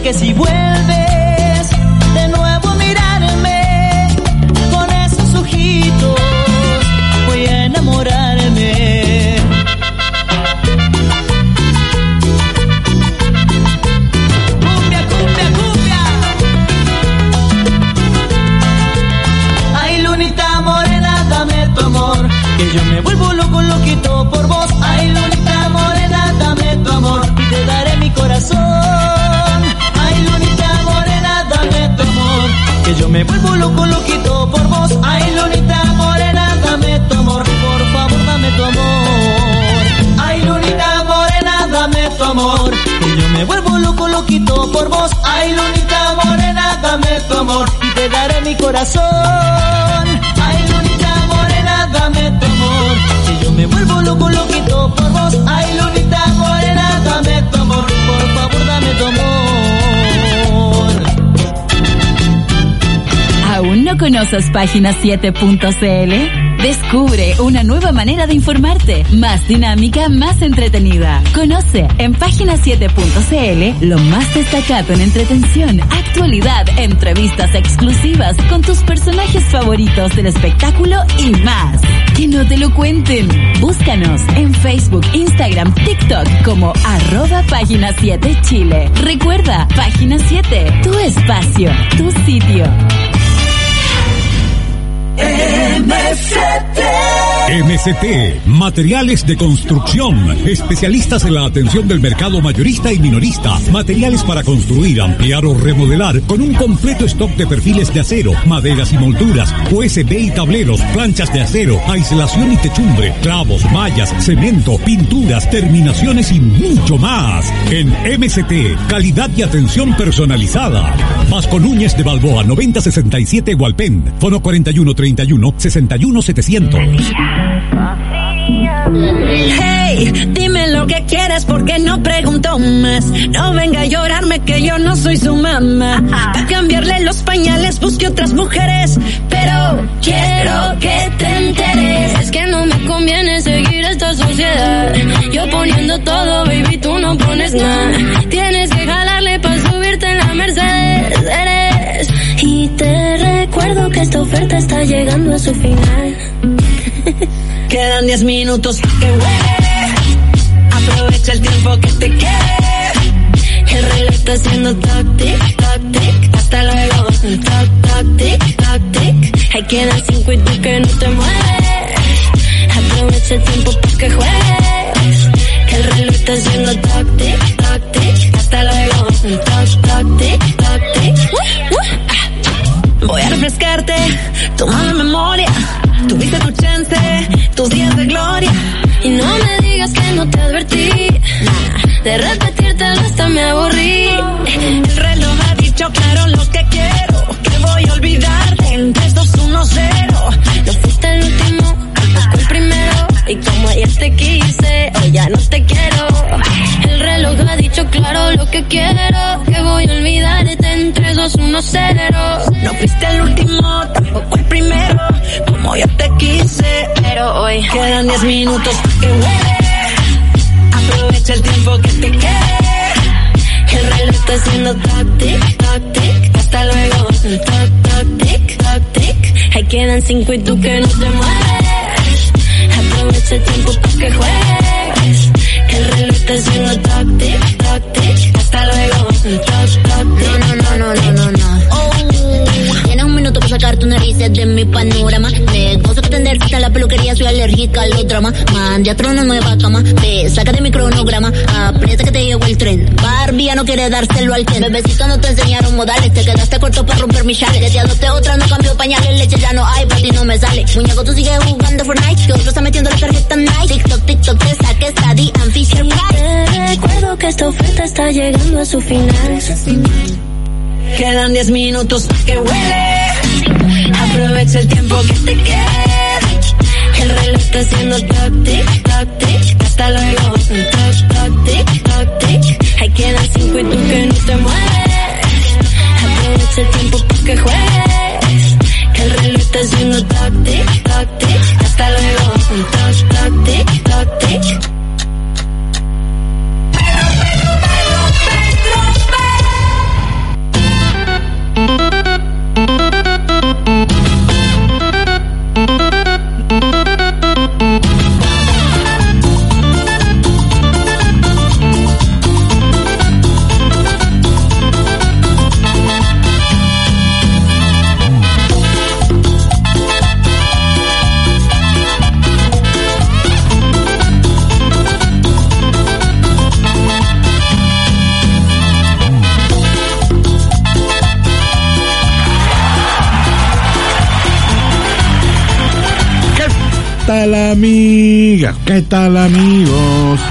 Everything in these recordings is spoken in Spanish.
que si vuelves de nuevo a mirarme con esos ojitos, voy a enamorarme. Cumbia, cumbia, cumbia. Ay, lunita morena, dame tu amor, que yo me vuelvo loco, loquito por vos. Ay, lunita morena, dame tu amor y te daré mi corazón. Ay, lunita morena, dame tu amor, que yo me vuelvo loco, loquito por vos. Ay, lunita morena, dame tu amor, por favor dame tu amor. Ay, lunita morena, dame tu amor, que yo me vuelvo loco, loquito por vos. Ay, lunita morena, dame tu amor y te daré mi corazón. Ay, lunita morena, dame tu amor, que yo me vuelvo loco, loquito por vos. Ay, lunita morena, dame tu amor, por favor dame tu amor. ¿Aún no conoces Página7.cl? Descubre una nueva manera de informarte, más dinámica, más entretenida. Conoce en Página7.cl lo más destacado en entretención, actualidad, entrevistas exclusivas con tus personajes favoritos del espectáculo y más. Que no te lo cuenten. Búscanos en Facebook, Instagram, TikTok como @Página7Chile. Recuerda, Página 7, tu espacio, tu sitio. MCT, materiales de construcción, especialistas en la atención del mercado mayorista y minorista, materiales para construir, ampliar o remodelar, con un completo stock de perfiles de acero, maderas y molduras, USB y tableros, planchas de acero, aislación y techumbre, clavos, mallas, cemento, pinturas, terminaciones y mucho más. En MCT, calidad y atención personalizada. Vasco Núñez de Balboa, 9067 Hualpén, fono 4131-61700. Hey, dime lo que quieres porque no pregunto más. No venga a llorarme que yo no soy su mamá. Para cambiarle los pañales busque otras mujeres, pero quiero que te enteres. Es que no me conviene seguir esta sociedad. Yo poniendo todo, baby, tú no pones nada. Tienes que jalarle para subirte en la Mercedes. Y te recuerdo que esta oferta está llegando a su final. Quedan 10 minutos para que huele. Aprovecha el tiempo que te quede. El reloj está haciendo toc-tic, toc-tic. Hasta luego, toc-tic, toc-tic. Ahí quedan 5 y tú que no te mueves. Aprovecha el tiempo para que juegues. Que el reloj está haciendo toc-tic, toc-tic. Hasta luego, toc-tic, toc-tic. Voy a refrescarte tu mala memoria. Tuviste tu chance, tus días de gloria. Y no me digas que no te advertí. De repetírtelo hasta me aburrí. El reloj ha dicho claro lo que quiero. Que voy a olvidarte en 3, 2, 1, 0. No fuiste el último, tampoco el primero. Y como ayer te quise, hoy ya no te quiero. El reloj ha dicho claro lo que quiero. Que voy a olvidarte en 3, 2, 1, 0. No fuiste el último, tampoco el primero. Como yo te quise, pero hoy quedan 10 minutos para que huele. Aprovecha el tiempo que te quede. El reloj está haciendo toc-tic, toc-tic. Hasta luego, toc-tic, toc-tic. Ahí quedan 5 y tú que no te mueves. Aprovecha el tiempo para que juegues. Que el reloj está haciendo toc-tic, toc-tic. Hasta luego, toc-tic. No. Tienes un minuto para sacar tus narices de mi panorama. Negocio que atender hasta la peluquería, soy alérgica a los dramas. Mande a trono nueva cama, saca de mi cronograma. Aprieta que te llegó el tren. Barbie ya no quiere dárselo al Ken. Bebecito no te enseñaron modales, te quedaste corto para romper mis chales. Ya te adopté otra, no cambio pañales, leche ya no hay, para ti no me sale. Muñeco, tú sigues jugando Fortnite, que otro está metiendo la tarjeta Nike. TikTok, TikTok, te saques a D and Fisher Price. Te recuerdo que esta oferta está llegando a su final. Quedan 10 minutos para que huele. Aprovecha el tiempo que te quede. El reloj está haciendo toc-tic, toc-tic. Hasta luego, toc-tic, toc-tic. Ahí quedan 5 y tú que no te mueves. Aprovecha el tiempo para que juegues. Que el reloj está haciendo toc-tic, toc-tic. Hasta luego, toc-tic, toc-tic. tal, amigas? ¿Qué tal, amigos?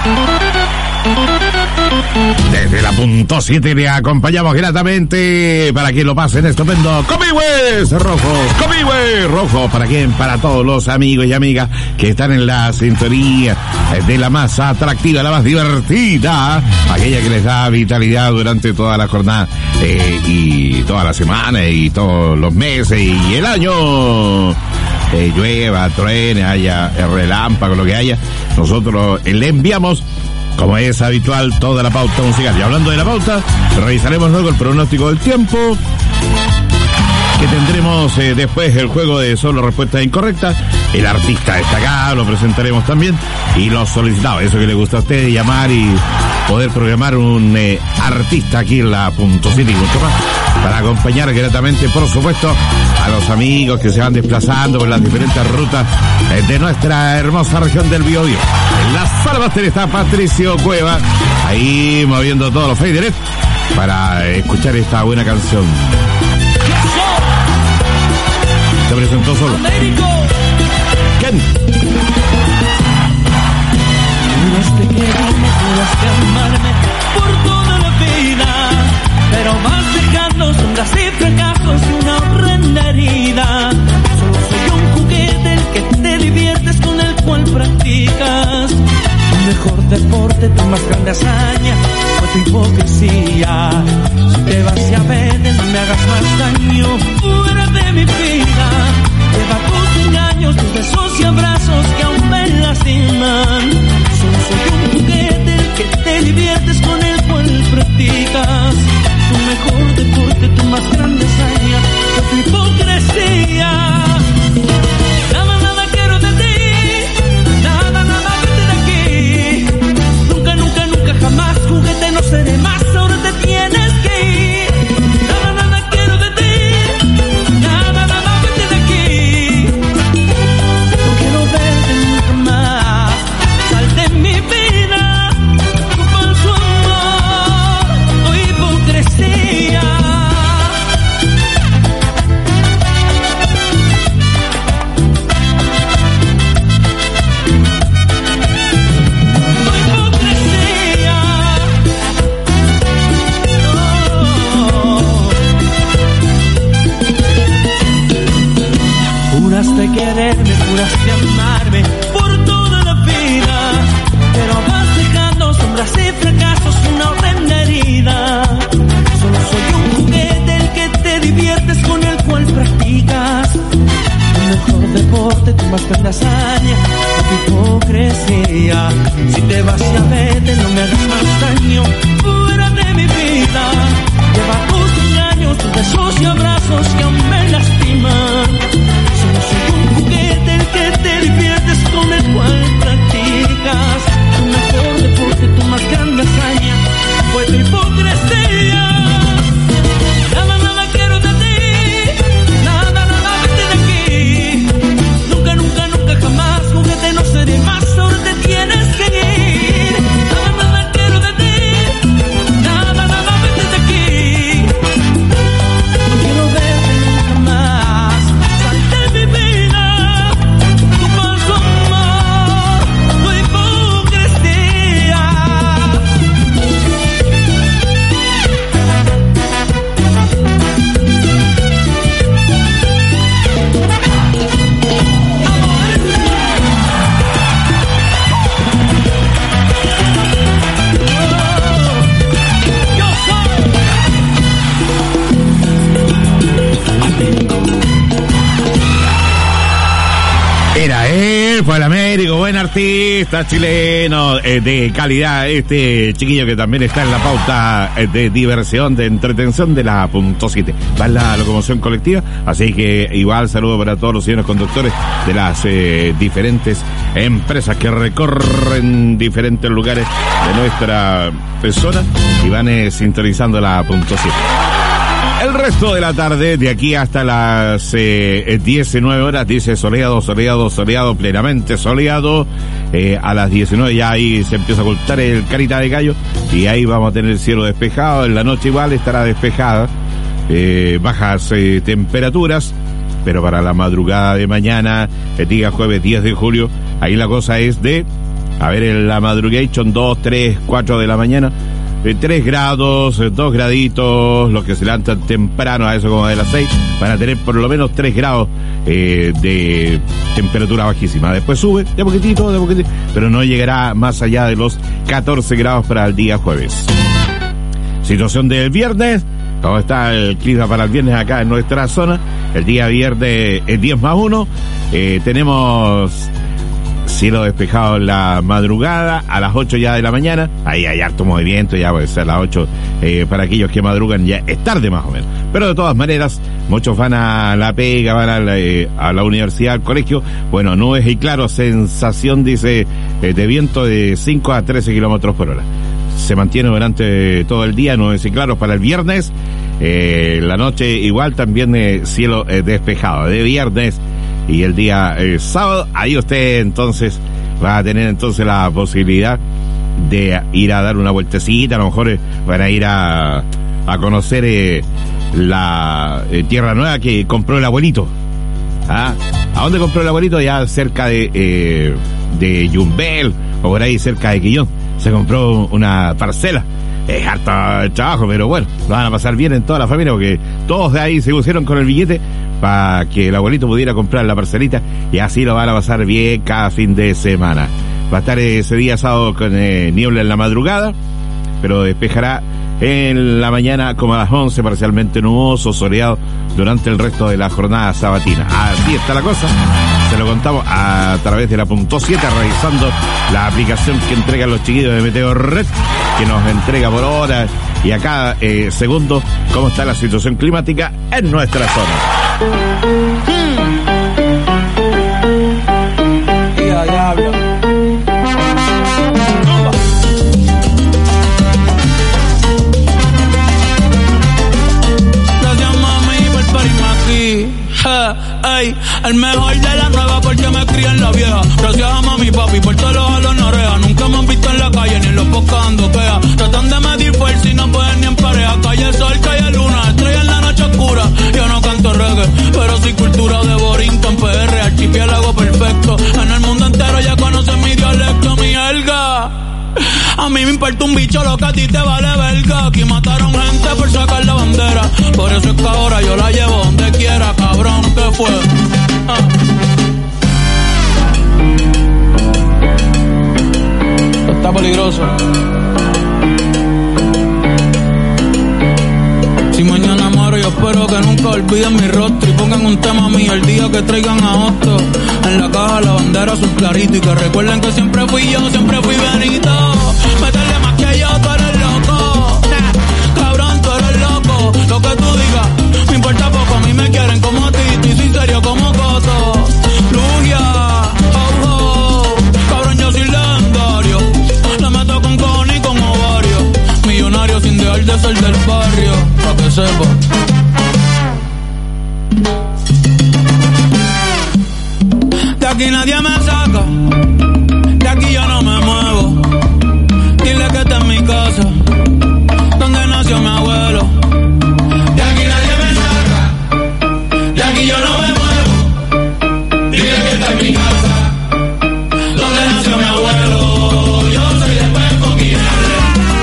Desde la punto 7 le acompañamos gratamente para quien lo pasen estupendo. Comihue rojo. ¿Para quién? Para todos los amigos y amigas que están en la sintonía de la más atractiva, la más divertida, aquella que les da vitalidad durante toda la jornada y toda la semana y todos los meses y el año. Llueva, truene, haya relámpago, lo que haya, nosotros le enviamos, como es habitual, toda la pauta musical. Y hablando de la pauta, revisaremos luego el pronóstico del tiempo, que tendremos después el juego de solo respuestas incorrectas, el artista destacado, lo presentaremos también, y los solicitados, eso que le gusta a usted, llamar y poder programar un artista aquí en la punto 7 y mucho más, para acompañar gratamente, por supuesto, a los amigos que se van desplazando por las diferentes rutas de nuestra hermosa región del Biobío. En la sala máster está Patricio Cueva, ahí moviendo todos los faders para escuchar esta buena canción. Se presentó solo. ¿Quién? Juraste quererme, juraste amarme por toda la vida, pero vas dejando sombras y fracasos y una horrenda herida. Solo soy un juguete el que te diviertes, con el cual practicas tu mejor deporte, tu más grande hazaña fue tu hipocresía. Si te vas, ya vete, no me hagas más daño, fuera de mi vida. Lleva tus engaños, tus besos y abrazos que aún me lastiman. Solo soy un juguete el que te diviertes, con el cual practicas tu mejor deporte, tu más grande hazaña fue tu hipocresía. Nada quiero de ti, nada vete de aquí. Nunca jamás, juguete no seré más, ahora te tienes que ir. Nada quiero de ti, nada vete de aquí. No quiero verte nunca más, sal de mi vida, tu falso amor, tu hipocresía. Juraste quererme, juraste amarme por toda la vida, pero vas dejando sombras y fracasos, una horrenda herida. Solo soy un juguete el que te diviertes, con el cual practicas tu mejor deporte, tu más grande hazaña, tu hipocresía. Si te vas, ya vete, no me hagas más daño, fuera de mi vida. Lleva tus engaños, tus besos y abrazos que aún me lastiman. Soy un juguete el que te diviertes, con el cual practicas tu mejor deporte, tu más grande hazaña fue tu hipocresía. Nada quiero de ti, nada vete de aquí. Nunca jamás, juguete no seré más, ahora te tienes que ir. Nada quiero de ti, nada vete de aquí. No quiero verte nunca más, sal de mi vida, tu falso amor, tu hipocresía. Yo soy Era él, fue el Américo, buen artista chileno de calidad, este chiquillo que también está en la pauta de diversión, de entretención de la punto 7. Va en la locomoción colectiva, así que igual saludo para todos los señores conductores de las diferentes empresas que recorren diferentes lugares de nuestra zona y van sintonizando la punto 7. El resto de la tarde, de aquí hasta las 19 horas, dice soleado, plenamente soleado. A las 19 ya ahí se empieza a ocultar el carita de gallo y ahí vamos a tener el cielo despejado. En la noche igual estará despejada. Bajas temperaturas. pero para la madrugada de mañana, el día jueves 10 de julio, ahí la cosa es de, a ver, en la madrugation, 2, 3, 4 de la mañana, 3 grados, 2 graditos, los que se levantan temprano, a eso como de las 6, van a tener por lo menos 3 grados de temperatura bajísima. Después sube de poquitito, pero no llegará más allá de los 14 grados para el día jueves. Situación del viernes, ¿cómo está el clima para el viernes acá en nuestra zona? El día viernes es 10+1, tenemos cielo despejado en la madrugada, a las 8 ya de la mañana, ahí hay harto movimiento, ya puede ser a las 8, para aquellos que madrugan ya es tarde más o menos, pero de todas maneras, muchos van a la pega, van a la universidad, al colegio, bueno, nubes y claro, sensación, dice, de viento de 5 a 13 kilómetros por hora. Se mantiene durante todo el día, nubes y claros para el viernes, la noche igual también cielo despejado, de viernes. Y el día sábado, ahí usted entonces va a tener entonces la posibilidad de ir a dar una vueltecita, a lo mejor van a ir a conocer la tierra nueva que compró el abuelito. ¿Ah? ¿A dónde compró el abuelito? Ya cerca de Yumbel, o por ahí cerca de Quillón. Se compró una parcela. Es harto trabajo, pero bueno, lo van a pasar bien en toda la familia, porque todos de ahí se pusieron con el billete para que el abuelito pudiera comprar la parcelita, y así lo van a pasar bien cada fin de semana. Va a estar ese día sábado con niebla en la madrugada, pero despejará en la mañana como a las 11, parcialmente nuboso, soleado durante el resto de la jornada sabatina. Así está la cosa. Se lo contamos a través de la punto 7, revisando la aplicación que entregan los chiquillos de Meteo Red, que nos entrega por horas y a cada segundo cómo está la situación climática en nuestra zona. Diablo. Gracias mami por parirme aquí. Ey, el mejor de la nueva porque me crié en la vieja. Gracias a mami y papi por todos los jalos en oreja. Nunca me han visto en la calle ni en los podcasts ando queja. Tratan de medir fuerza y no pueden ni en pareja. Calle sol, calle luna, estrella en la noche oscura. Yo no canto reggae, pero sí cultura de Borinquen, PR, archipiélago perfecto. En el mundo entero ya conocen mi dialecto, mi jerga. A mí me importa un bicho lo que a ti te vale verga. Aquí mataron gente por sacar la bandera. Por eso es que ahora yo la llevo donde quiera, cabrón, ¿qué fue? Está peligroso. Si mañana muero yo espero que nunca olviden mi rostro y pongan un tema mío el día que traigan a Otto. En la caja la bandera azul clarito y que recuerden que siempre fui yo, siempre fui Benito. Métele más que yo, tú eres loco. Cabrón, tú eres loco. Lo que tú digas, me importa poco, a mí me quieren como a ti, y soy serio como Coto. Lugia, oh, oh. Cabrón, yo soy legendario. La meto con cojones y con ovario. Millonario sin dejar de ser del barrio, pa' que sepa. De aquí nadie me saca, de aquí yo no me muevo. Dile que esta es mi casa, donde nació mi abuelo. De aquí nadie me saca, de aquí yo no me muevo. Dile que esta es mi casa, donde nació mi abuelo. Yo soy de Puerto Quiñones.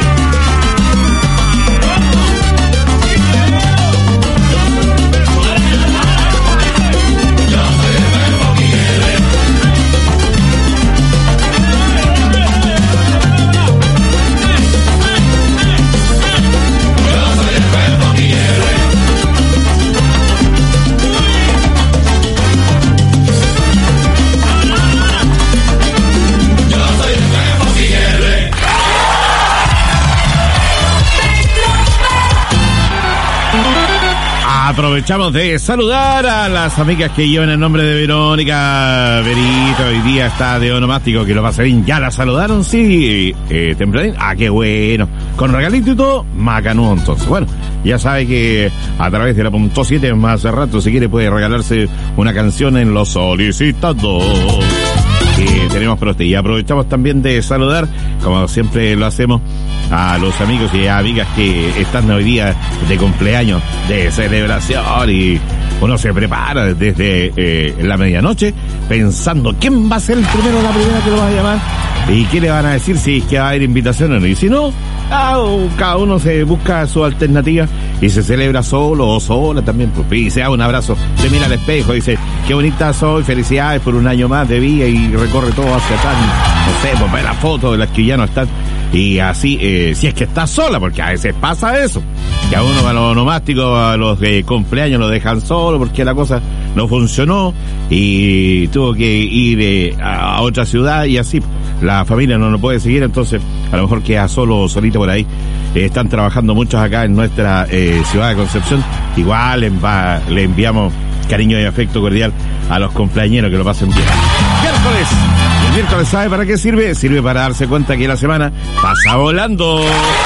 Aprovechamos de saludar a las amigas que llevan el nombre de Verónica Berito. Hoy día está de onomástico, que lo pasa bien. ¿Ya la saludaron? Sí, tempranito. Ah, qué bueno. Con regalito y todo, macanudo entonces. Bueno, ya sabe que a través de la punto 7 más rato, si quiere, puede regalarse una canción en Los Solicitados. Tenemos para usted. Y aprovechamos también de saludar, como siempre lo hacemos, a los amigos y amigas que están hoy día de cumpleaños, de celebración, y uno se prepara desde la medianoche pensando quién va a ser el primero o la primera que lo va a llamar y qué le van a decir, si es que va a haber invitación o no. Y si no, cada uno se busca su alternativa y se celebra solo o sola también, pues, y se da un abrazo, se mira al espejo y dice, qué bonita soy, felicidades por un año más de vida, y recorre todo hacia atrás, no sé, pues ve la foto de las que ya no están, y así, si es que está sola, porque a veces pasa eso, que a uno, a los onomásticos, a los cumpleaños lo dejan solo porque la cosa no funcionó y tuvo que ir a otra ciudad, y así la familia no lo puede seguir, entonces a lo mejor queda solo o solito por ahí. Están trabajando muchos acá en nuestra ciudad de Concepción. Igual le enviamos cariño y afecto cordial a los cumpleañeros, que lo pasen bien. Miércoles. El miércoles, ¿sabe para qué sirve? Sirve para darse cuenta que la semana pasa volando.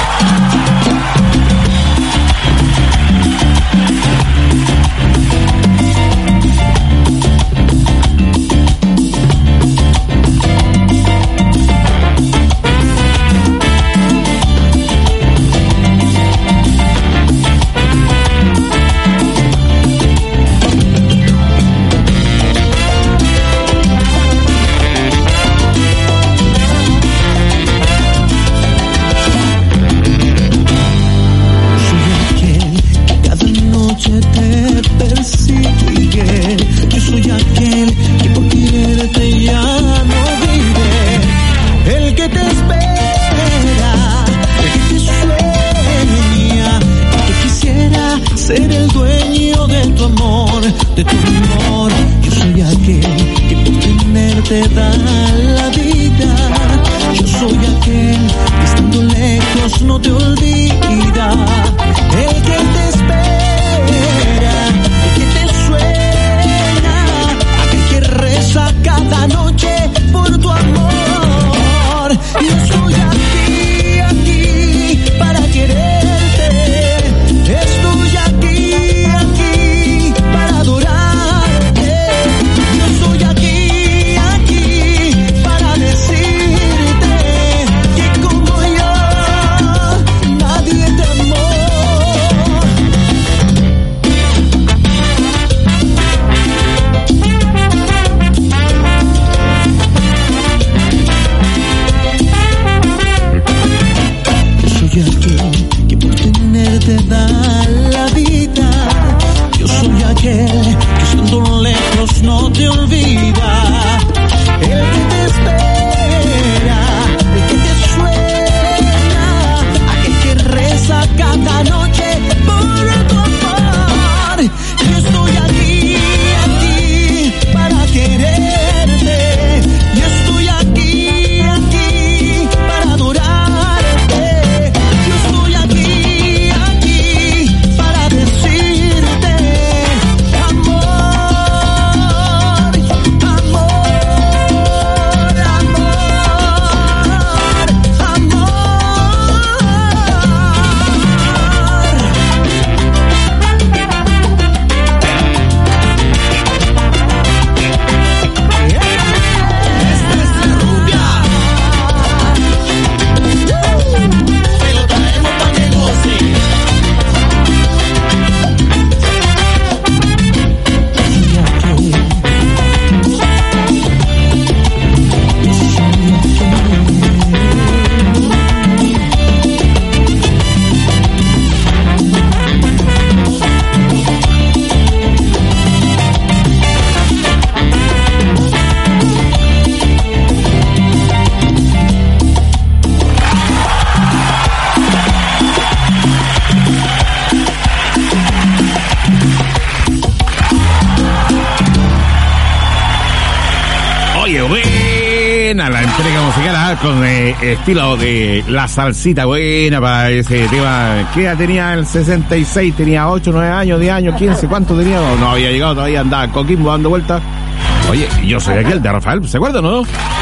Con estilo de la salsita buena para ese tema. ¿Qué edad tenía el 66? ¿Tenía 8, 9 años, 10 años, 15? ¿Cuánto tenía? No había llegado todavía, andaba en Coquimbo dando vueltas. Oye, yo soy aquel de Rafael, ¿se acuerdan o no?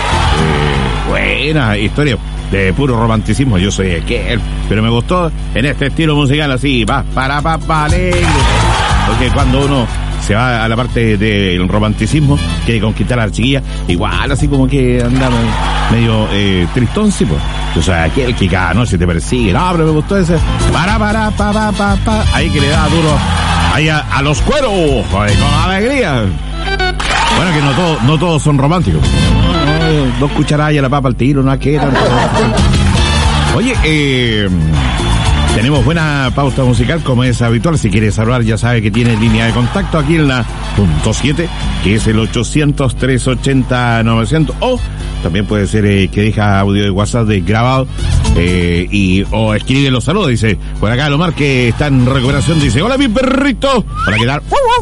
Buena historia de puro romanticismo, yo soy aquel. Pero me gustó en este estilo musical así, alegre. Porque cuando uno se va a la parte del romanticismo, quiere conquistar a la chiquilla, igual así como que anda medio tristón, sí, pues. O sea, aquel que cada noche te persigue, no, pero me gustó ese, pa, ahí que le da duro, ahí a los cueros, con alegría. Bueno, que no todos son románticos. No, 2 cucharadas y a la papa al tiro, no hay que tanto. Oye, tenemos buena pauta musical como es habitual. Si quieres saludar, ya sabe que tiene línea de contacto aquí en la .7, que es el 800-380-900, o también puede ser que deja audio de WhatsApp de grabado o escribe los saludos. Dice, por acá Lomar, que está en recuperación, dice, hola mi perrito, para quedar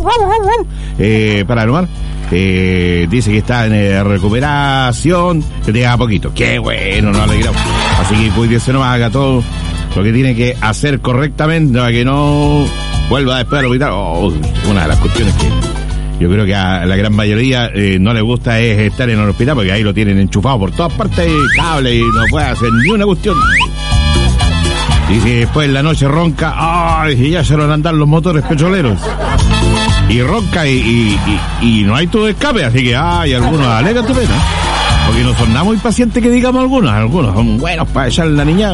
para Lomar. Dice que está en recuperación, que te haga poquito. Qué bueno, nos alegramos. Así que cuídese nomás, haga todo lo que tiene que hacer correctamente para que no vuelva después al hospital. Una de las cuestiones que yo creo que a la gran mayoría no les gusta es estar en el hospital, porque ahí lo tienen enchufado por todas partes, cable, y no puede hacer ni una cuestión. Y si después en la noche ronca, y ya se lo van a andar los motores petroleros. Y ronca y no hay todo escape, así que algunos alegan tu pena. Porque no son nada muy pacientes que digamos algunos son buenos para echar la niña.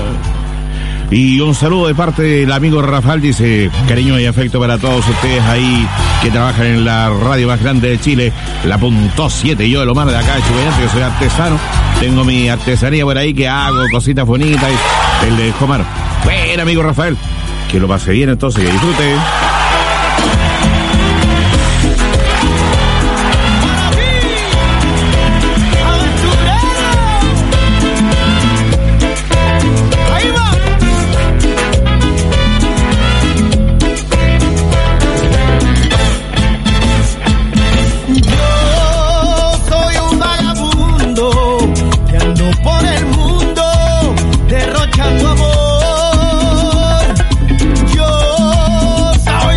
Y un saludo de parte del amigo Rafael, dice, cariño y afecto para todos ustedes ahí que trabajan en la radio más grande de Chile, la .7. Yo, Lomar, de acá de Chupayante, que soy artesano, tengo mi artesanía por ahí, que hago cositas bonitas, el de Jomar. Bueno, amigo Rafael, que lo pase bien entonces, que disfrute. Derrochando amor, yo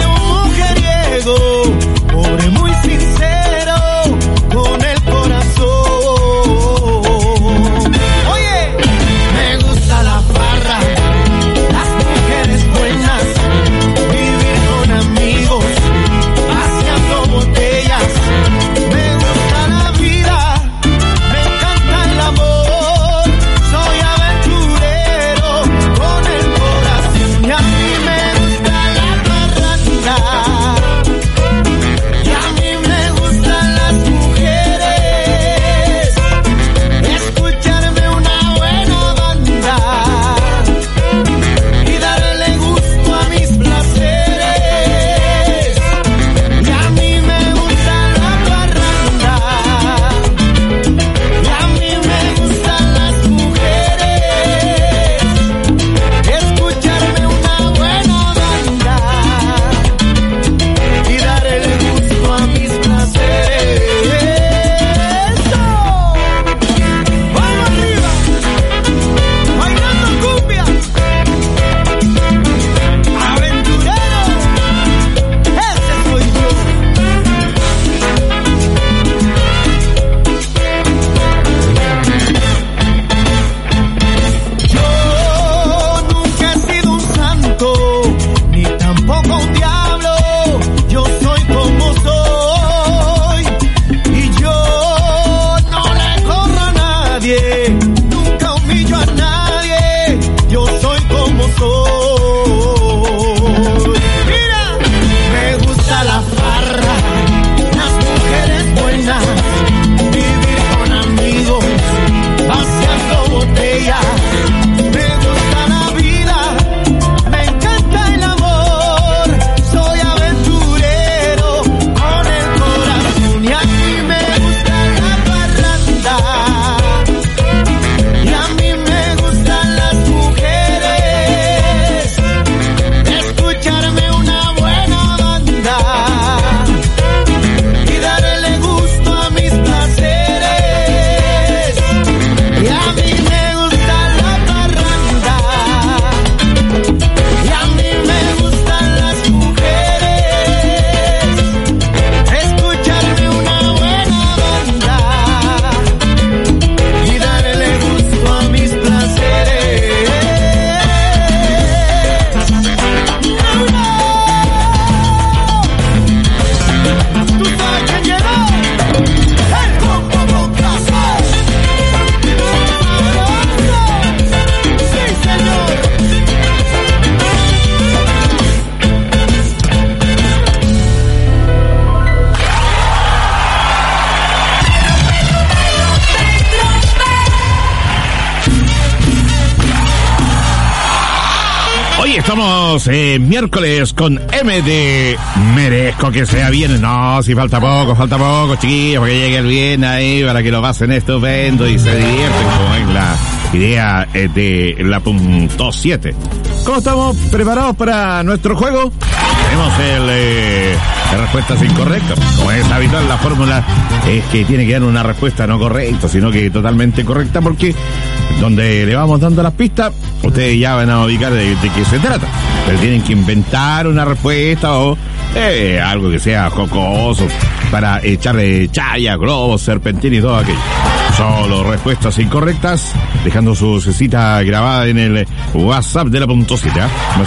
Hoy estamos miércoles con M de merezco que sea viernes. No, si falta poco, chiquillos, porque llegue el viernes ahí para que lo pasen estupendo y se divierten, como es la idea de la punto 7. ¿Cómo estamos preparados para nuestro juego? Tenemos las respuestas incorrectas. Como es habitual, la fórmula es que tiene que dar una respuesta no correcta, sino que totalmente correcta, porque donde le vamos dando las pistas, ustedes ya van a ubicar de qué se trata. Pero tienen que inventar una respuesta o algo que sea jocoso para echarle chaya, globos, serpentina y todo aquello. Solo respuestas incorrectas, dejando su cita grabada en el WhatsApp de la punto 7, más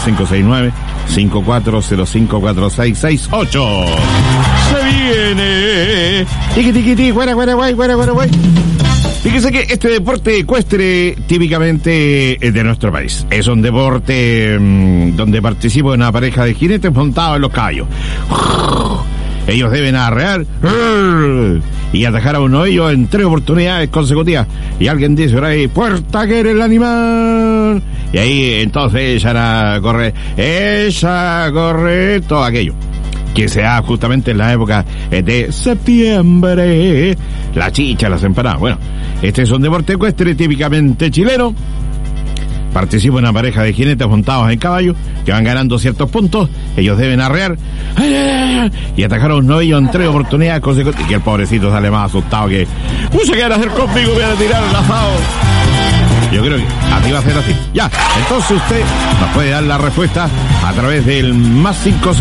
569-54054668. Se viene. Tiki, guara, guay. Fíjese que este deporte ecuestre típicamente es de nuestro país. Es un deporte donde participa una pareja de jinetes montados en los caballos. Ellos deben arrear y atajar a uno de ellos en 3 oportunidades consecutivas. Y alguien dice por ahí, puerta que eres el animal. Y ahí entonces ella corre todo aquello que se da justamente en la época de septiembre. La chicha, las empanadas. Bueno, este es un deporte ecuestre típicamente chileno. Participa una pareja de jinetes montados en caballo que van ganando ciertos puntos. Ellos deben arrear y atacar a un novillo en 3 oportunidades consecutivas. Y que el pobrecito sale más asustado que mucho que van a hacer conmigo, voy a tirar el asado. Yo creo que así va a ser así. Ya, entonces usted nos puede dar la respuesta a través del más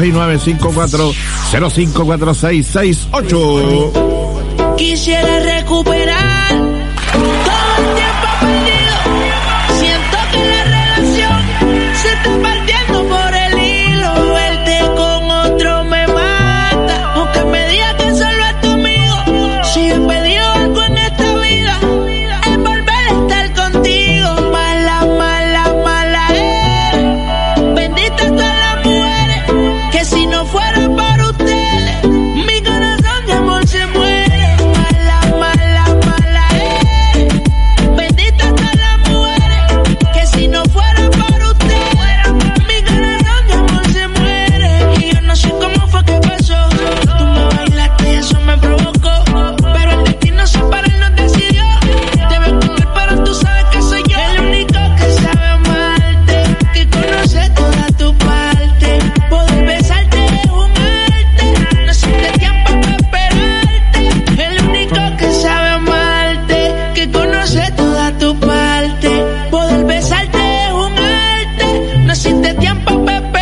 569-54054668. Quisiera recuperar todo el tiempo perdido. Siento que la relación se está partiendo por el hilo. Verte con otro me mata. Aunque me digas que solo es tu amigo, si he pedido algo en esta vida, es volver a estar contigo. Mala es. Benditas todas las mujeres, que si no fuera por ustedes, mi corazón de amor se muere. Mala es. Benditas todas las mujeres, que si no fuera por ustedes, mi corazón de amor se muere. Y yo no sé cómo fue que pasó. Tú me bailaste y eso me provocó, pero el destino sin parar nos decidió. Te ves con él, pero tú sabes que soy yo el único que sabe amarte, que conoce toda tu parte. Poder besarte es un arte, no existe tiempo para esperarte. El único que sabe amarte, que conoce toda tu parte. Poder besarte es un arte, no existe tiempo para esperarte.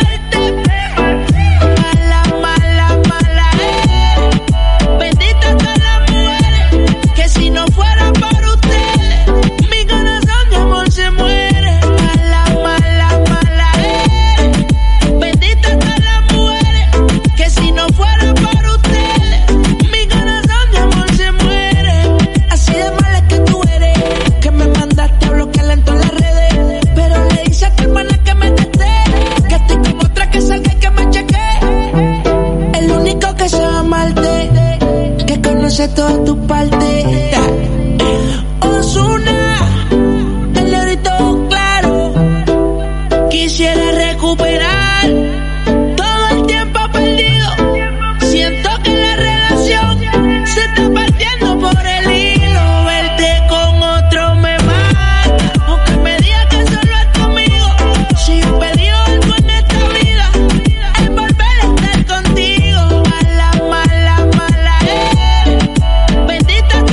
Mala es. Benditas todas las mujeres, que si no fuera por ustedes, mi corazón de amor se muere. Mala es. Benditas todas las mujeres, que si no fuera por ustedes, mi corazón de amor se muere. Así de mala es que tú eres, que me mandaste a bloquearla en todas las redes, pero le dice a tu hermana que me testé, que estoy con otra, que salga y que me cheque. El único que sabe amarte, que conoce todas tus partes. Ozuna, el grito claro. Quisiera recuperar todo el tiempo perdido. Siento que la relación se está partiendo por el hilo. Verte con otro me mata. Aunque me digas que solo es conmigo, si he pedido algo en esta vida, es volver a estar contigo. Mala es. Benditas todas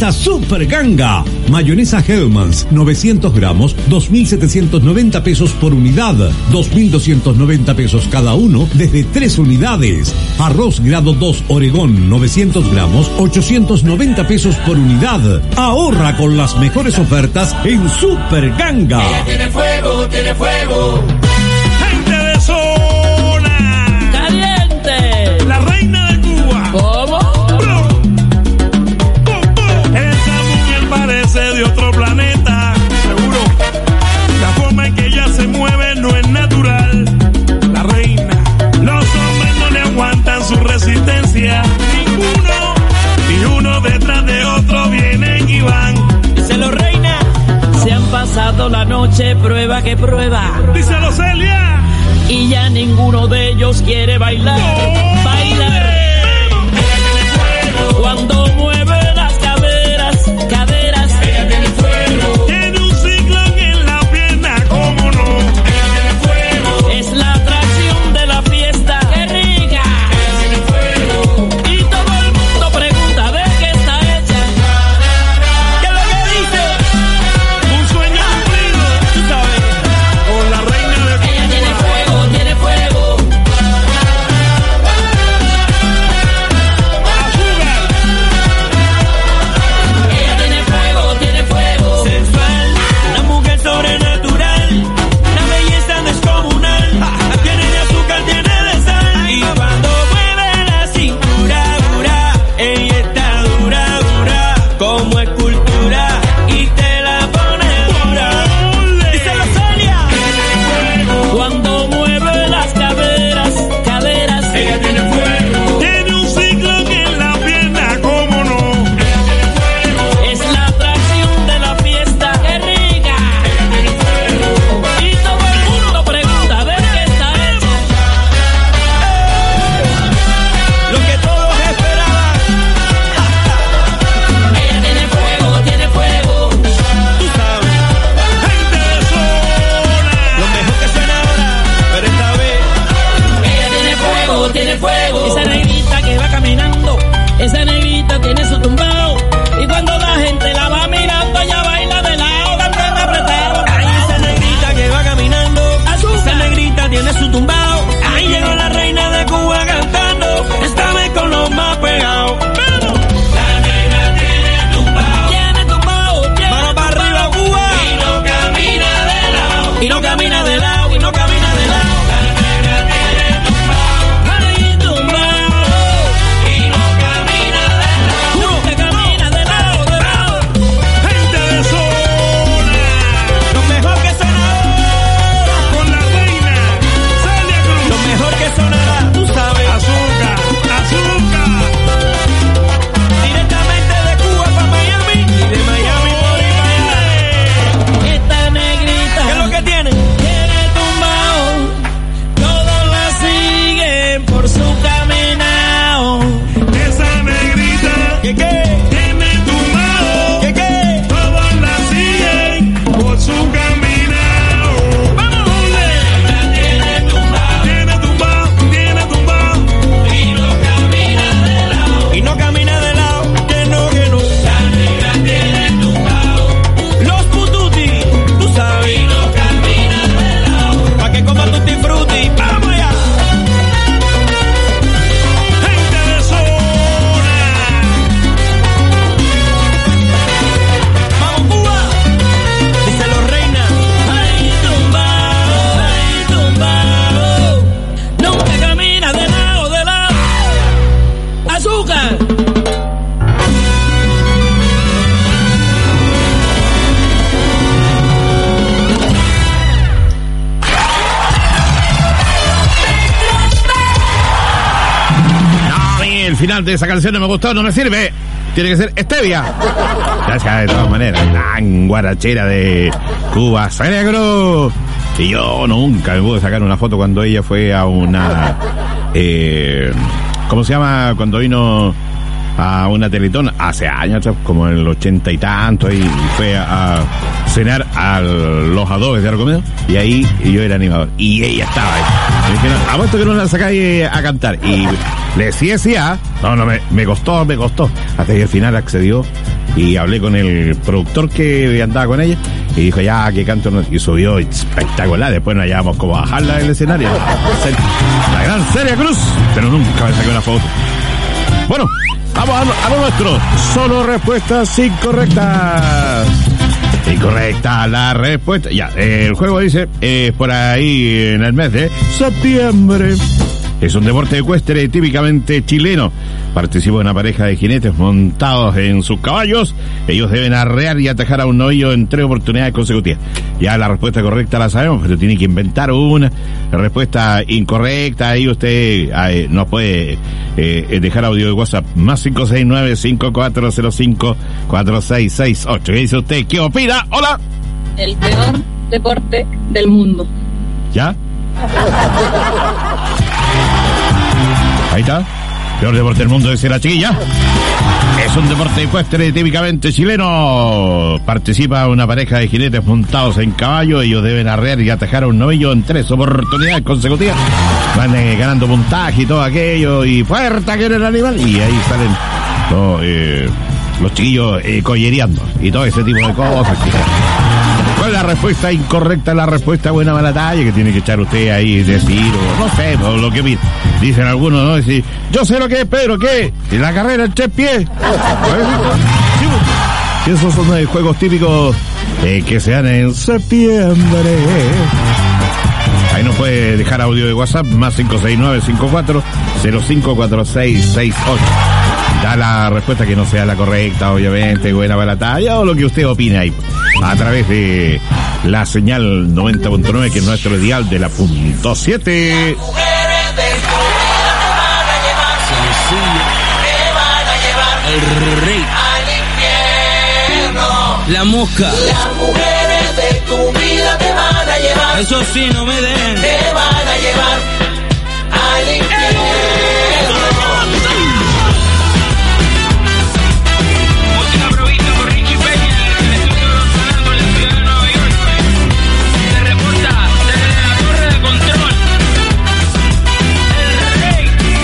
mayonesa Super Ganga. Mayonesa Hellmann's, 900 gramos, 2.790 pesos por unidad, 2.290 pesos cada uno desde 3 unidades. Arroz grado 2 Oregón, 900 gramos, 890 pesos por unidad. Ahorra con las mejores ofertas en Super Ganga. Ella tiene fuego, tiene fuego. Gente de zona ¡Caliente! La reina de Cuba. ¿Cómo? Esa mujer parece de otro planeta, seguro. La forma en que ella se mueve no es natural. La reina. Los hombres no le aguantan su resistencia. Ninguno. Y uno detrás de otro vienen y van. Díselo, reina. Se han pasado la noche prueba que prueba. Díselo, Celia. Y ya ninguno de ellos quiere bailar. ¡Oh! Bailar. Cuando mueve las caderas, caderas. Ella tiene fuego. Tiene un ciclón en la pierna, ¿cómo no? Ella tiene fuego. Es la atracción de la fiesta. ¡Qué rica! Ella tiene fuego. Y todo el mundo pregunta de qué está hecha. ¿Qué es lo que dice? Un sueño cumplido, Tú sabes. con la reina de Cuba. Ella tiene fuego, tiene fuego. Azúcar. Ella tiene fuego, tiene fuego. Sensual, una mujer sobrenatural, una belleza descomunal. Tiene de azúcar, tiene de sal. Y cuando mueve la cintura, dura, ella está dura, dura, como escultura. Y te la pone dura. Díselo, Sonia. Cuando mueve las caderas, caderas. Ella tiene fuego. Tiene un ciclón en la pierna, ¿cómo no? Es la atracción de la fiesta. ¡Qué rica! Y todo el mundo pregunta de qué está hecha. Lo que todos esperaban. Ella tiene fuego, tiene fuego. Tú sabes. Gente de zona. Lo mejor que suena ahora, pero esta vez. Ella tiene fuego, tiene fuego. Esa negrita que va caminando, esa negrita tiene su tumbao. Y cuando la gente la va mirando, ella baila de lado, cantando apretado. Ay, esa negrita que va caminando, esa negrita tiene su tumbao. Ahí llegó la reina de Cuba cantando, esta vez con los más pegados. ¡Vamos! La negra tiene tumbao. Tiene tumbao, tiene mano para arriba, Cuba. Y no camina de lado. Y no camina de lado, y no camina de lado. La negra tiene tumbao. Ay, tumbao. Y no camina de lado. Nunca camina de lado, de lado. Gente de zona. Lo mejor que sonará. Con la reina Celia Cruz. Lo mejor que sonará, tú sabes. Azúcar, azúcar. Directamente de Cuba para Miami. Y de Miami por ahí para allá. Esta negrita. ¿Qué es lo que tiene? Tiene tumbao. Todos la siguen por su caminao. Esa negrita ¿Qué qué? tiene tumbao. ¿Qué qué? Todos la siguen por su caminado. ¡Vamos! Tiene tumbao, tiene tumbao. Y no camina de lado, que no, que no. La negra tiene tumbao. Los pututi, tú sabes. Y no camina de lado. Pa' que coma tutti frutti. ¡Vamos allá! Gente de zona. ¡Vamos, Cuba! Díselo, reina. ¡Ay, tumbao! Nunca camina de lado, de lado. ¡Azúcar! No, a mí el final de esa canción no me gustó, no me sirve. Tiene que ser Stevia. Ya de todas maneras, tan guarachera de Cuba, Celia Cruz. Y yo nunca me pude sacar una foto cuando ella fue a una... ¿cómo se llama? Cuando vino a una Teletón hace años, como en el 80 y tanto, y fue a cenar a los adobes de Arcomedo, y ahí yo era animador, y ella estaba ahí. Me dijeron, apuesto que no la sacáis a cantar, y le decía, no, me costó, hasta que al final accedió, y hablé con el productor que andaba con ella y dijo ya que canto y subió espectacular. Después nos llevamos como a bajarla del escenario, la gran Celia Cruz, pero nunca me saqué una foto. Bueno, vamos a lo nuestro. Solo respuestas incorrectas. Incorrecta la respuesta. Ya, el juego dice, por ahí en el mes de septiembre. Es un deporte ecuestre típicamente chileno. Participa una pareja de jinetes montados en sus caballos. Ellos deben arrear y atajar a un novillo en 3 oportunidades consecutivas. Ya la respuesta correcta la sabemos, pero tiene que inventar una respuesta incorrecta. Ahí usted nos puede dejar audio de WhatsApp más 569-5405-4668. ¿Qué dice usted? ¿Qué opina? Hola. El peor deporte del mundo. ¿Ya? Ahí está. Peor deporte del mundo, dice la chiquilla. Es un deporte ecuestre típicamente chileno. Participa una pareja de jinetes montados en caballo. Ellos deben arrear y atajar a un novillo en 3 oportunidades consecutivas. Van ganando puntaje y todo aquello. Y fuerza que era el animal. Y ahí salen los chiquillos collereando. Y todo ese tipo de cosas. ¿Cuál es la respuesta incorrecta? La respuesta buena mala talla que tiene que echar usted ahí, decir, o no sé, o lo que dicen algunos, ¿no? Decir, yo sé lo que es, Pedro, ¿qué? ¿En la carrera en 3 pies? Esos son los juegos típicos que se dan en septiembre. Ahí nos puede dejar audio de WhatsApp, más 569-54-054668. Da la respuesta que no sea la correcta, obviamente, buena para la talla, o lo que usted opine ahí, a través de la señal 90.9, que es nuestro dial de la punto 7. El rey la mosca. Las mujeres de tu vida te van a llevar. Eso sí, no me den. Te van a llevar al infierno. Música provista por Ricky Peña, el estudio sonando en la ciudad de Nueva York. Se reporta desde la torre de control. El rey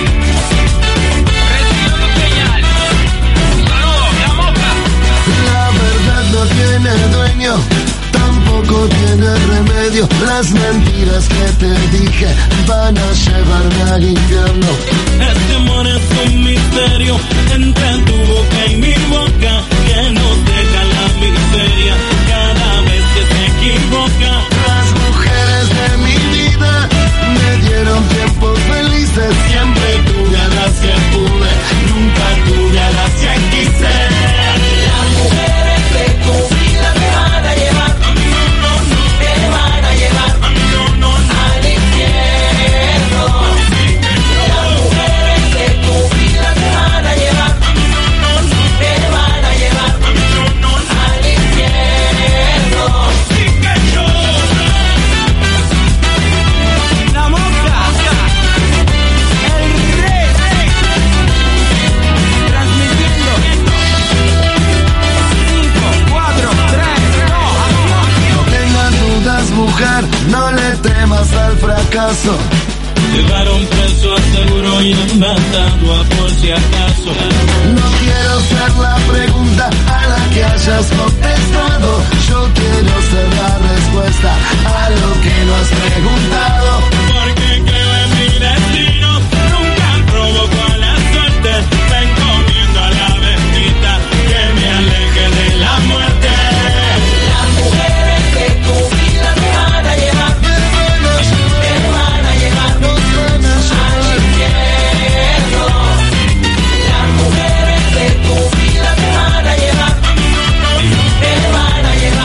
recibió la señal. Un saludo, la mosca. La verdad no tiene dueño, tampoco tiene remedio. Las mentiras que te dije van a llevarme al infierno. Este amor es un misterio entre tu boca y mi boca, que nos deja la miseria cada vez que se equivoca. Las mujeres de mi vida me dieron tiempos felices. Siempre tuve a las que pude, nunca tuve a las que quise. Las mujeres de tu vida te van a llevar. Te van a llevar al infierno. Las mujeres de tu vida te van a llevar. Te van a llevar al infierno. La mosca, el rey, transmitiendo 5, 4, 3, 2, No tengas dudas, mujer, no le temas al fracaso. llevaron preso a seguro y han matado a por si acaso. No quiero ser la pregunta a la que hayas contestado. Yo quiero ser la respuesta a lo que no has preguntado. Porque creo en mi destino, nunca provoco a la suerte. Me encomiendo a la bendita que me aleje de la muerte. Las mujeres de tu vida te van a llevar. Te van a llevar al infierno. Las mujeres de tu vida te van a llevar. Te van a llevar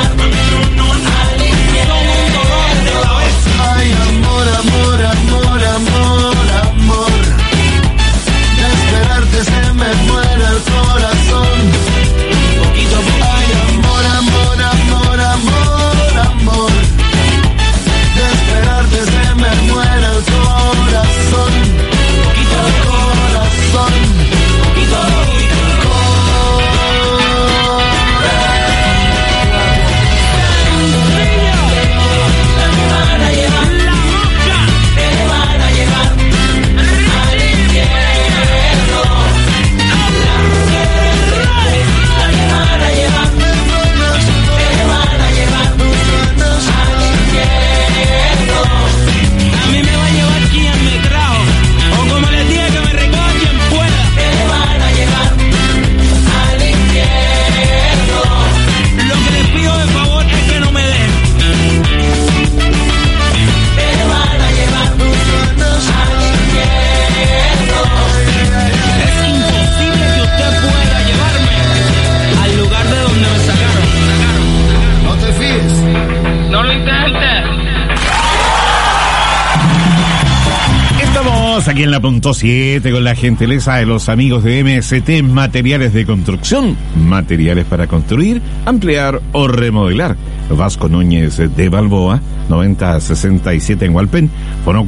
Aquí en la punto 7 con la gentileza de los amigos de MST Materiales de Construcción. Materiales para construir, ampliar o remodelar. Vasco Núñez de Balboa, 9067 en Hualpén. Fono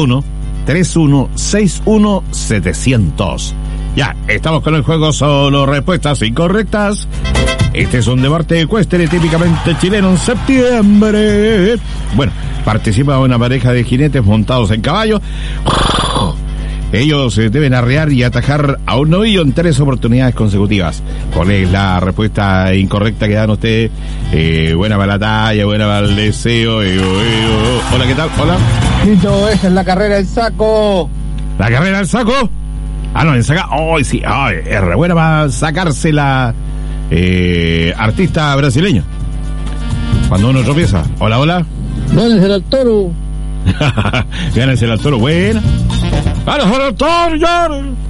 41-3161-700. Ya, estamos con el juego solo respuestas incorrectas. Este es un debate ecuestre típicamente chileno en septiembre. Bueno, participa una pareja de jinetes montados en caballo. Ellos deben arrear y atajar a un novillo en 3 oportunidades consecutivas. ¿Cuál es la respuesta incorrecta que dan ustedes? Buena para la talla, buena para el deseo. Hola, ¿qué tal? Hola. Listo, esa es la carrera del saco. ¿La carrera del saco? Ah, no, en saca. ¡Ay, sí! ¡Ay! Es re buena para sacársela. Artista brasileño. Cuando uno tropieza. Hola, hola. Gánensela al toro. Gánensela al toro, buena. ¡Gánensela al toro, ya!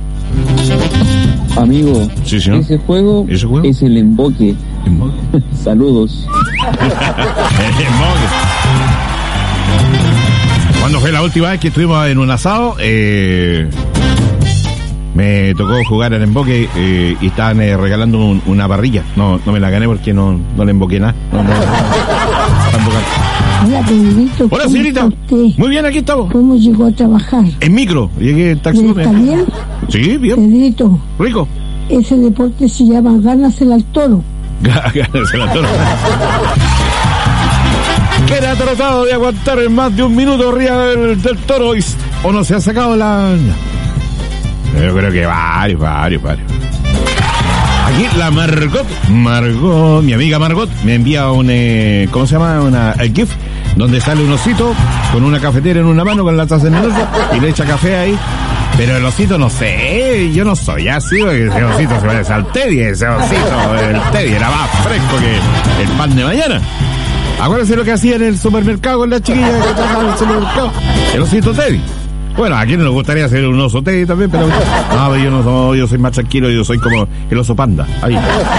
Amigo, sí, señor. Ese juego es el emboque. Saludos. El emboque. ¿Cuándo fue la última vez que estuvimos en un asado? Me tocó jugar al emboque y estaban regalando una parrilla. No me la gané porque no le emboqué nada. Hola, Pedrito. Hola, señorita. Muy bien, aquí estamos. ¿Cómo llegó a trabajar? En micro. Llegué en taxi. ¿Está bien? Sí, bien. Pedrito. Rico. Ese deporte se llama Gánasela al toro. Gánasela al toro. ¿Quién ha tratado de aguantar en más de un minuto arriba del toro o no se ha sacado la...? Yo creo que varios. Aquí la Margot, mi amiga Margot, me envía un, ¿cómo se llama? El GIF, donde sale un osito con una cafetera en una mano con la taza en el otro y le echa café ahí. Pero el osito no sé, yo no soy así, porque ese osito se parece al Teddy, el Teddy era más fresco que el pan de mañana. Acuérdense lo que hacía en el supermercado con la chiquilla que trabajaba en el supermercado, el osito Teddy. Bueno, a quien nos gustaría ser un oso Teddy también, pero no, yo soy más tranquilo, yo soy como el oso panda. Ahí,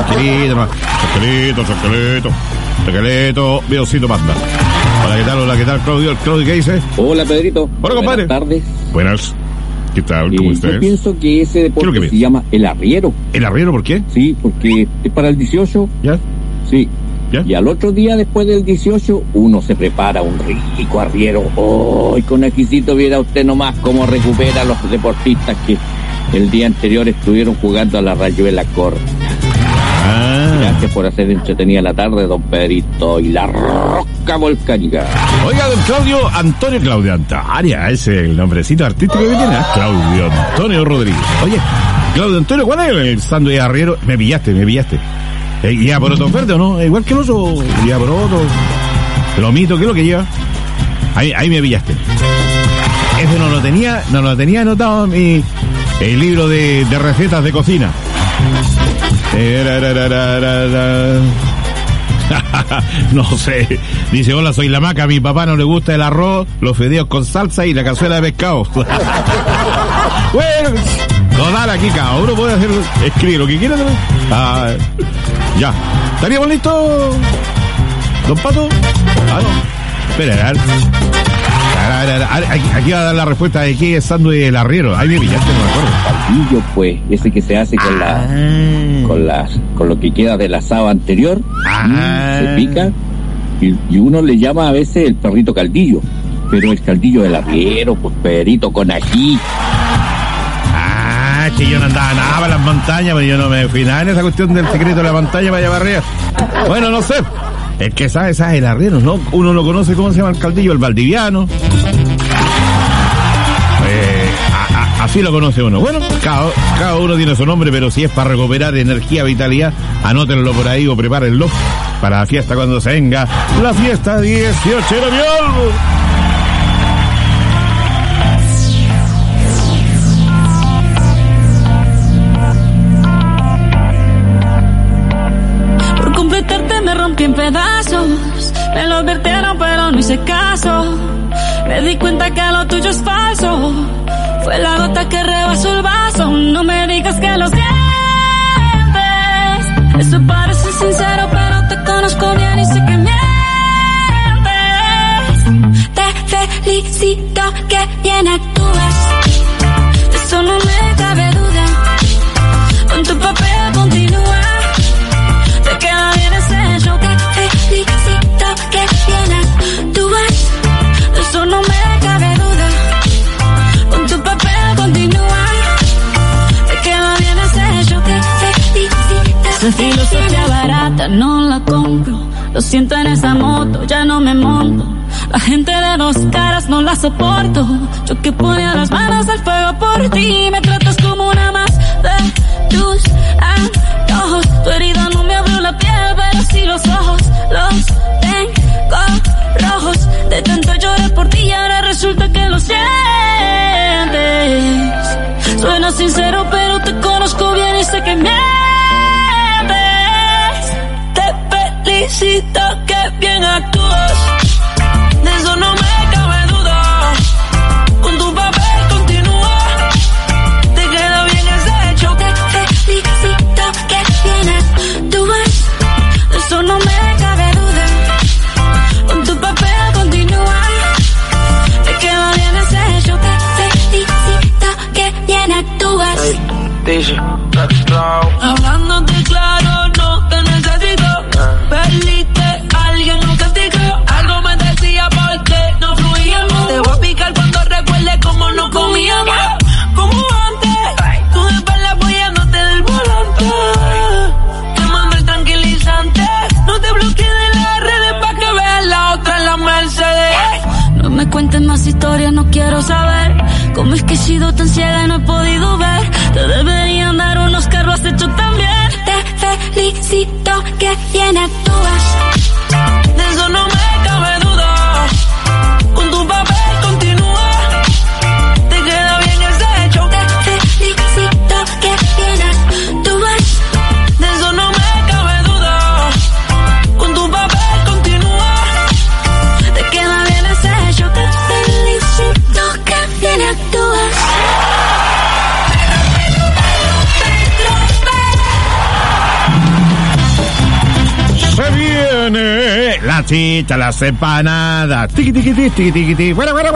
tranquilito, mi osito panda. Hola, ¿qué tal, Claudio? ¿Claudio qué dice? Hola, Pedrito. Hola, compadre. Buenas tardes. Buenas. ¿Qué tal? ¿Cómo estás? Yo pienso que ese deporte se llama el arriero. ¿El arriero por qué? Sí, porque es para el 18. ¿Ya? Sí. ¿Ya? Y al otro día, después del 18, uno se prepara un rico arriero. ¡Oh! Y con exquisito viera usted nomás cómo recupera a los deportistas que el día anterior estuvieron jugando a la rayuela corta. Gracias por hacer entretenida la tarde, don Pedrito y la roca volcánica. Oiga, don Claudio Antonia, ese es el nombrecito artístico que tiene, ¿eh? Claudio Antonio Rodríguez. Oye, Claudio Antonio, ¿cuál es el sándwich arriero? Me pillaste. ¿Ya por otro oferta o no? Igual que el oso, ya por otro. Lomito, ¿qué es lo que lleva? Ahí me pillaste. Ese no lo tenía anotado en el libro de recetas de cocina. No sé. Dice, hola, soy la Maca, a mi papá no le gusta el arroz, los fideos con salsa y la cazuela de pescado. Bueno, total, aquí cada uno puede escribir lo que quiera. Ya. ¿Estaríamos listos, don Pato? No. Espera, aquí va a dar la respuesta de qué es sándwich del arriero. Ahí me pillaste, no me acuerdo. Caldillo, pues, ese que se hace con lo que queda del asado anterior. Se pica y uno le llama a veces el perrito caldillo, pero el caldillo del arriero, pues, perito con ají. Que yo no andaba nada para las montañas, pero yo no me fui nada en esa cuestión del secreto de la montaña para allá arriba. Bueno, no sé. El que sabe el arriero, ¿no? Uno lo conoce, ¿cómo se llama el caldillo? El valdiviano. Así lo conoce uno. Bueno, cada uno tiene su nombre, pero si es para recuperar energía, vitalidad, anótenlo por ahí o prepárenlo para la fiesta cuando se venga la fiesta 18 de noviembre. En pedazos, me lo advirtieron pero no hice caso. Me di cuenta que lo tuyo es falso. Fue la gota que rebasó el vaso. No me digas que lo sientes. Eso parece sincero pero te conozco bien y sé que mientes. Te felicito que bien actúas. siento en esa moto, ya no me monto. La gente de dos caras no la soporto. Yo que ponía las manos al fuego por ti. Me tratas como una más de tus antojos. Tu herida no me abrió la piel, pero sí los ojos. Los tengo rojos. De tanto llorar por ti y ahora resulta que lo sientes. Suena sincero, pero te conozco bien y sé que mientes. Te felicito, que bien actúas. De eso no me cabe duda. Con tu papel continúa. Te queda bien ese hecho. Te felicito, que bien actúas. De eso no me cabe duda. Con tu papel continúa. Te queda bien ese hecho. Te felicito, que bien actúas. Hablándote claro, no te necesito. Perdiste, alguien no castigó. Algo me decía porque no fluíamos. Te voy a picar cuando recuerde cómo no comíamos. Como antes, tú de espalda apoyándote del volante. Quemando el tranquilizante. No te bloquees de las redes pa' que veas la otra en la Mercedes. No me cuentes más historias, no quiero saber cómo es que he sido tan ciega y no he podido ver. Te deberían dar unos carros, has hecho también. Te felicito, que bien actúas. De eso no me cabe duda. Con tu papel continúa. Te queda bien ese hecho. Te felicito, que bien actúas. De eso no me cabe duda. Con tu papel continúa. Te queda bien ese hecho. Te felicito, que bien actúas. Se viene la chicha, las empanadas. Tiqui, tiqui, tiqui, tiqui, tiqui.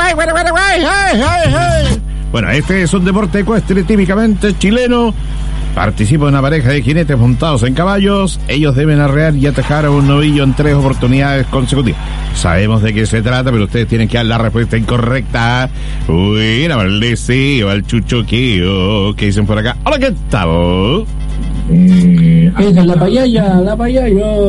Bueno, este es un deporte ecuestre típicamente chileno. Participa una pareja de jinetes montados en caballos. Ellos deben arrear y atajar a un novillo en 3 oportunidades consecutivas. Sabemos de qué se trata, pero ustedes tienen que dar la respuesta incorrecta. Uy, la maldecía, el chuchoqueo. ¿Qué dicen por acá? Hola, ¿qué tal? Esa es la payaya, la payaya.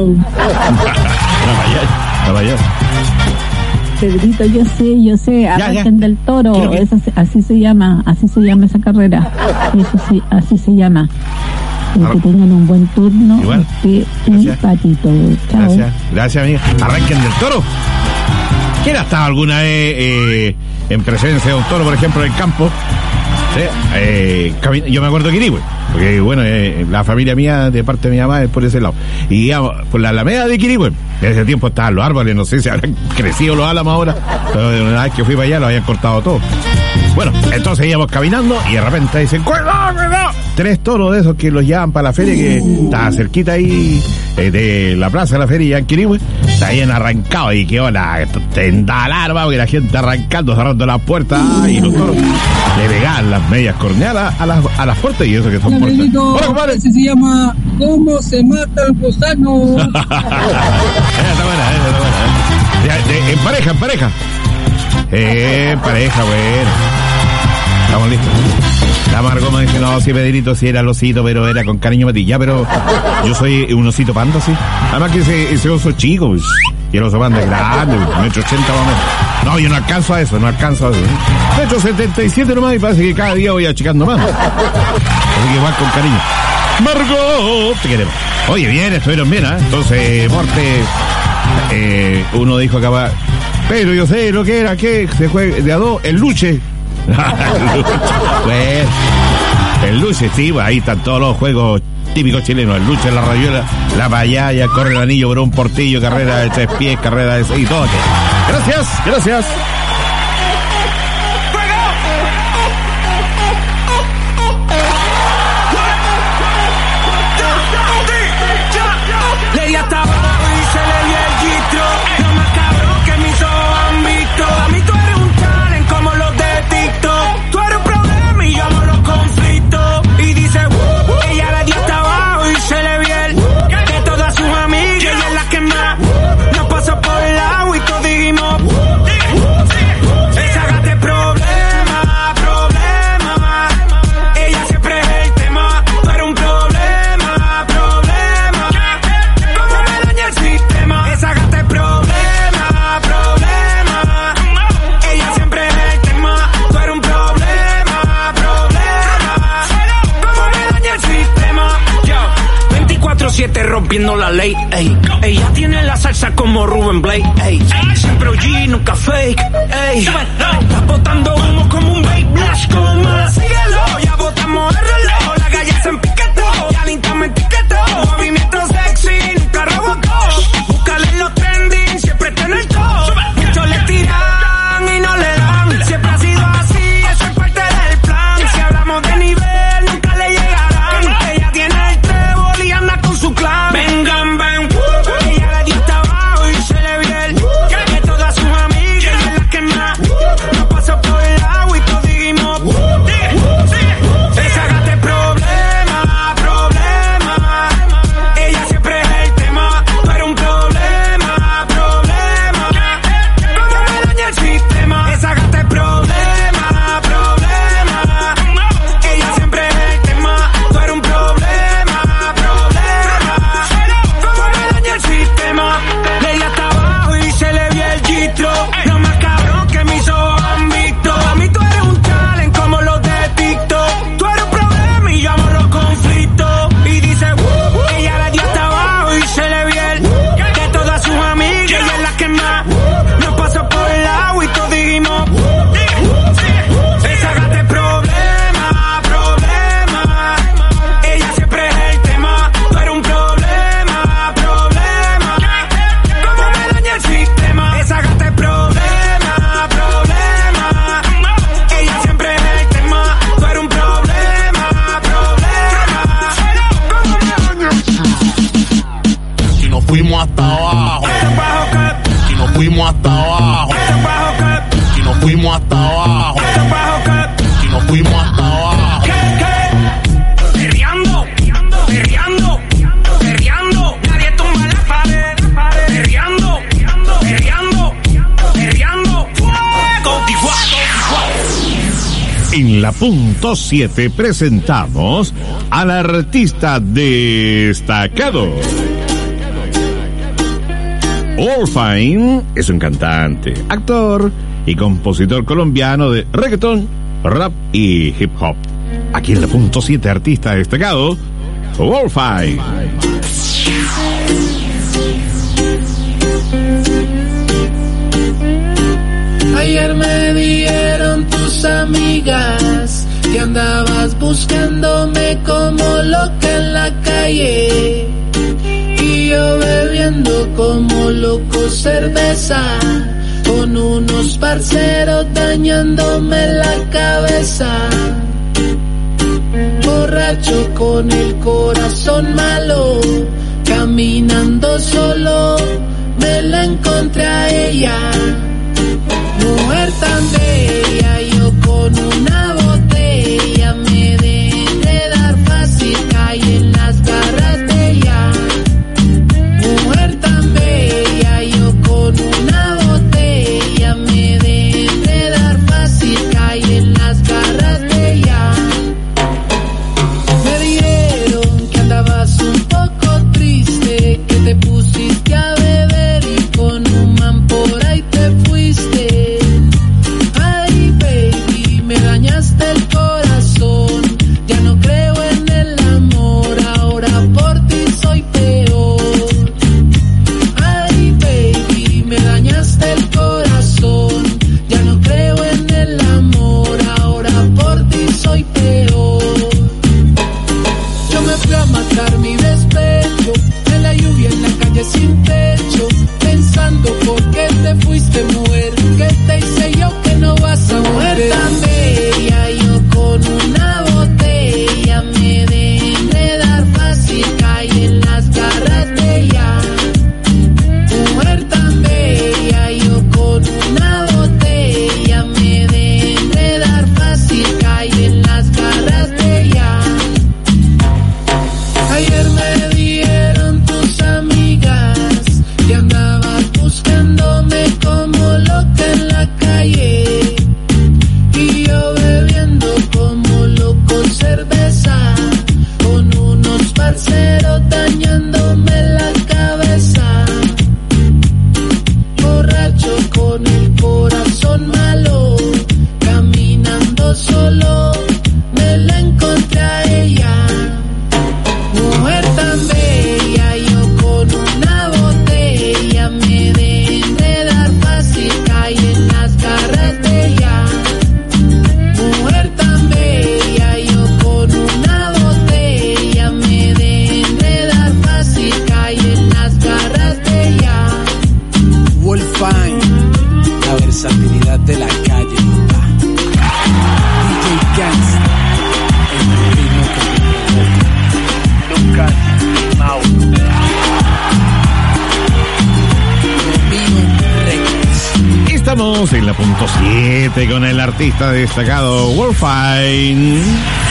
La payaya. Pedrito, yo sé, Arranquen del Toro, así se llama esa carrera. Eso sí, así se llama. Que tengan un buen turno. Igual. Un patito. Chao. Gracias, amiga. Arranquen del Toro. ¿Quién ha estado alguna vez en presencia de un toro, por ejemplo, en el campo? ¿Sí? Yo me acuerdo de Quirihue, porque bueno, la familia mía de parte de mi mamá es por ese lado, y íbamos por la alameda de Quirihue. En ese tiempo estaban los árboles, no sé si habrán crecido los álamos ahora, pero una vez que fui para allá lo habían cortado todo. Bueno, entonces íbamos caminando y de repente dicen ¡cuidado, cuidado! 3 toros de esos que los llevan para la feria, que está cerquita ahí de la plaza de la feria en Quirihue. Se habían arrancado y quedó la tenda alarma, porque la gente arrancando, cerrando las puertas, y los toros le pegaban las medias corneadas a las puertas, y eso que son puertas. Hola, compadre. Ese se llama ¿Cómo se mata el gusano? Está buena. En pareja. En pareja, bueno. Estamos listos. La Margot me dice, no, si Pedrito sí era el osito, pero era con cariño para ti. Ya, pero yo soy un osito panda, sí. Además que ese oso es chico, pues, y el oso panda es grande, 1,80 m más o menos. No, yo no alcanzo a eso. 1,77 m nomás, y parece que cada día voy achicando más. Así que igual con cariño. Margot, te queremos. Oye, bien, estuvieron bien, ¿eh? Entonces, Morte, uno dijo acá, pero yo sé lo que era, que se juega de a 2, el luche. Bueno, el luche, sí, ahí están todos los juegos típicos chilenos: el luche, la rayuela, la payaya, corre el anillo por un portillo, carrera de 3 pies, carrera de 6 y todo. Gracias. Le di hasta abajo y se le dio el gistro. Lo más cabrón que mis ojos han visto. A mí tú eres un talent como los de TikTok. Tú eres un problema y yo amo los conflictos. Y dice, ella le dio hasta abajo y se le vio el de todas sus amigas. Ella es la que más nos pasó por el agua y todos dijimos, rompiendo la ley, ey. Ella tiene la salsa como Rubén Blade, ey. Siempre OG, nunca fake, ey. Está botando humo como un vape, Blash Coma. Síguelo, ya botamos el reloj. La calle se empiquetó, ya Linta me etiquetó. Movimiento sexy, nunca robocó. Búscale en los trending, siempre está en el top. Muchos le tiran y no le dan. Siempre ha sido así, eso es parte del plan. Si hablamos de nivel, nunca le llegarán. Ella tiene el trébol y anda con su clan. Vengan, ven, ella le dio hasta abajo y se le vio el que todas sus amigas ella es la que más no pasó por el agua y todos dijimos esa gata es problema, problema. Ella siempre es el tema, tú eres un problema, problema. ¿Cómo me daña el sistema? Esa gata es problema, problema. Ella siempre es el tema, tú eres un problema, problema. ¿Cómo me daña el sistema? Ella está abajo y se le vio el gistro. Lo más cabrón que mis ojos han visto. A mí tú eres un talent como los de TikTok. Tú eres un problema y yo amo los conflictos. Y dice, ella le dio hasta abajo y se le vio el de todas sus amigas ella es la que más nos pasó por el agua y todos dijimos esa gata es problema, problema. Ella siempre es el tema, tú eres un problema, problema. ¿Cómo me daña el sistema? Esa gata es problema, problema. Ella siempre es el tema, tú eres un problema, problema. ¿Cómo me daña? Y nos fuimos hasta abajo. Y nos fuimos hasta abajo. Y nos fuimos hasta abajo. Y nos fuimos hasta abajo. Perreando, perreando, perreando. Nadie tumba la pared. Perreando, perreando, perreando. Fuego, En la punto 7 presentamos al artista destacado. Allfine es un cantante, actor y compositor colombiano de reggaetón, rap y hip hop. Aquí en la punto 7 artista destacado, Allfine. Ayer me dijeron tus amigas que andabas buscándome como loca en la calle. Y yo bebiendo como loco cerveza, con unos parceros dañándome la cabeza. Borracho con el corazón malo, caminando solo, me la encontré a ella. Mujer tan bella, yo con una botella me dejé dar fácil, caí en las garras de ella. Mujer tan bella, yo con una botella me dejé dar fácil, caí en las garras de ella. Me dijeron que andabas un poco triste, que te pusiste a beber y con un man por ahí te fuiste. Sin techo, pensando por qué te fuiste, mujer. ¿Qué te hice yo que no vas a volver? Tan bella, yo con una botella me dejé dar fácil, caí en las garras de ella. Mujer tan bella, yo con una botella me dejé dar fácil, caí en las garras de ella. Ayer me dieron tus amigas que andabas buscándome como loca en la calle. Y yo bebiendo como loco cerveza, con unos parceros dañándome la cabeza. Borracho con el corazón malo, caminando solo, me la encontré a ella. Mujer tan bella, yo Seguimos en la punto 7 con el artista destacado Wolfine.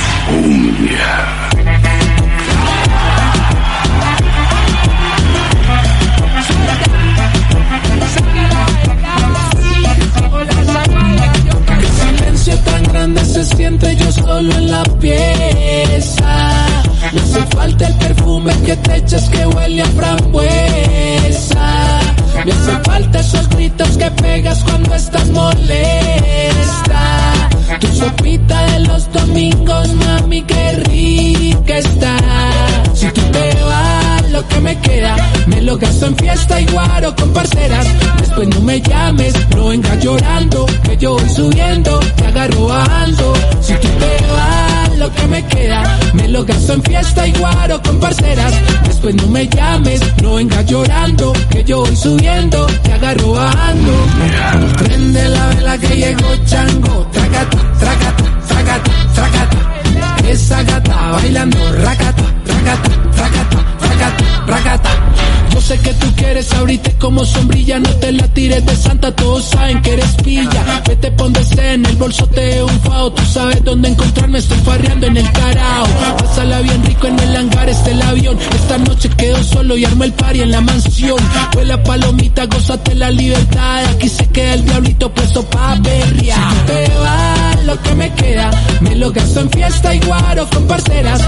El silencio tan grande se siente yo solo en la pieza. No hace falta el perfume que te echas que huele a frambuesa. Me hace falta esos gritos que pegas cuando estás molesta. Tu sopita de los domingos, mami, qué rica está. Si tú te vas, lo que me queda me lo gasto en fiesta y guaro con parceras. Después no me llames, no vengas llorando, que yo voy subiendo, te agarro bajando. Si tú te vas, lo que me queda me lo gasto en fiesta y guaro con parceras. Después no me llames, no vengas llorando, que yo voy subiendo, te agarro bajando. Prende la vela que llegó Chango, tracata, tracata, tracata, tracata. Esa gata bailando, racata, racata, racata, racata, racata. Yo sé que tú quieres ahorita como sombrilla, no te la tires de santa, todos saben que eres pilla. Vete póndese en el bolso, te un fao, tú sabes dónde encontrarme, estoy farreando en el carao. Pásala bien rico en el hangar, el avión. Esta noche quedo solo y armo el party en la mansión. Huele palomita, gózate la libertad, aquí se queda el diablito puesto pa' perrear. Si tú te vas, lo que me queda me lo gasto en fiesta y guaro con parceras.